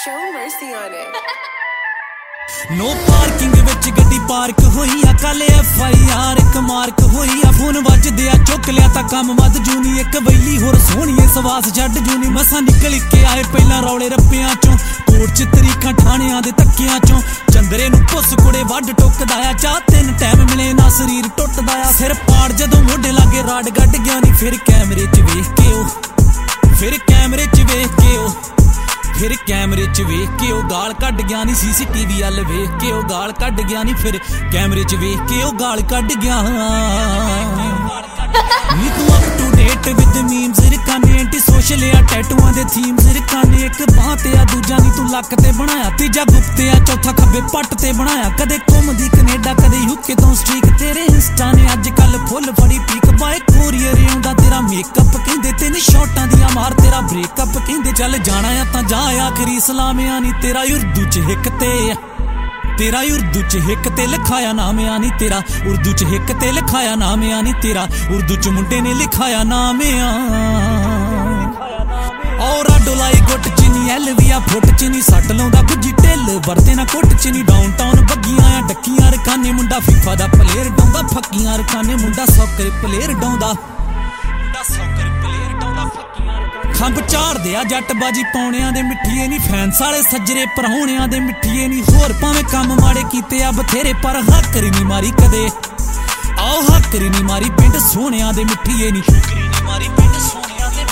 Show mercy on it. No parking विच गड्डी park होई आ कल FIR एक मार्क होई आ फोन वजदे आ चुक लिया तां कम वध जूनी एक वैली होर सोहणीए सवास छड्ड जूनी मसां निकल के आए पहलां रौले रप्पियां चों कोट च तरीखां ठाणियां दे धक्कियां चों चंदरे नूं पुस कुड़े वड्ड टुकदा आ चाह तीन टाइम मिले ना शरीर टुटदा आ सिर पाड़ जदों मोढे लागे राड गड्ड गया नी फिर कैमरे च वेख के ओ फिर कैमरे च वेख के ओ फिर कैमरे च वेख के ओ गाल कड्ड गया नी CCTV अल वेख के ओ गाल कड्ड गया नी फिर कैमरे च वेख के ओ गाल कड्ड गया नी तू up to date with memes रकाने एंटी सोशल या टैटूआं दे थीम्स रकाने एक बाह ते आ दूजा नी तू लक ते बनाया तीजा गुप्ते आ चौथा खब्बे पट ते बनाया कदे घुमदी कनेडा कदे यूके तो स्ट्रीक तेरे इंस्टा ने अजकल फुल फड़ी पीक बाय कोरियर आउंदा तेरा मेकअप कहंदे तीन शॉटां दियां मार तेरा ब्रेकअप कहंदे चल जाना आ तां जा आखरी सलाम आनी तेरा उर्दू च हिक ते तेरा उर्दू च हिक ते लिखाया नाम आनी तेरा उर्दू च हिक ते लिखाया नाम आनी तेरा उर्दू च मुंडे ने लिखाया नाम और डोलाई गुट च नी LVA फुट च नी सट लाउंदा गुज्जी ढिल वरते ना कुट च नी डाउनटाउन बग्गियां आ डक्कियां रखाने मुंडा फीफा दा प्लेयर डाउंदा फक्कियां रखाने मुंडा सॉकर प्लेयर डाउंदा खंब झाड़दे आ जटबाजी पौणियां दे मिठीए नी फैंस वाले सज्जरे परहोणियां दे मिठीए नी होर भावें कम माड़े कीते आ बथेरे पर हाकरी नी मारी कदे आओ हाकरी नी मारी पिंड सोहणियां दे मिठीए नी मारी पिंड सोहणियां दे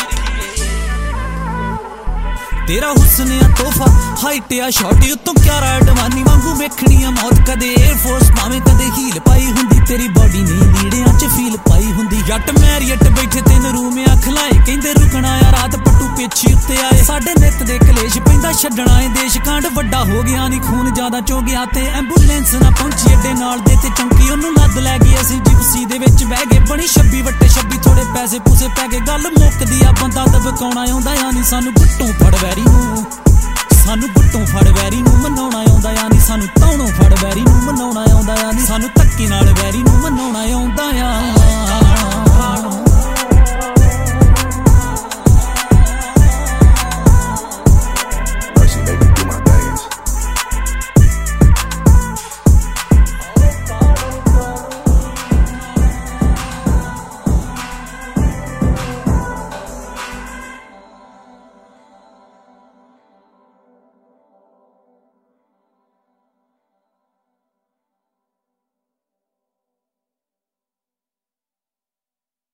तेरा हुस्न आ तोहफा हाइट आ शॉटी उत्तों क्यारा अडवानी वांगू वेखणी आ मौत कदे एयरफोर्स भावें कदे हील पाई हुंदी तेरी बॉडी नहीं लीड़ियां च फील पाई हुंदी जट मैरियट बैठे तीन रूम आ खलाए कहंदे रुकना आ रात पट्टू पेछी उत्ते आए साडे नित दे कलेश पैंदा छड्डना ए देश कांड वड्डा हो गया नी खून ज्यादा चो गया ते एंबूलेंस ना पहुंची एडे नाल दे ते चौंकी ओनू लद लै गई असीं जिप्सी दे विच बह गए बनी 26 वट्टे 26 थोड़े पैसे पूसे पै गए गल मुक्कदी आ बंदा दबकाउणा आउंदा आ नी सानू गुट्टों फड़ वैरी नूं सानू गुट्टों फड़ वैरी नूं मनाउणा आउंदा आ नी सानू तौणों फड़ वैरी नूं मनाउणा आउंदा आ नी सानू धक्के नाल वैरी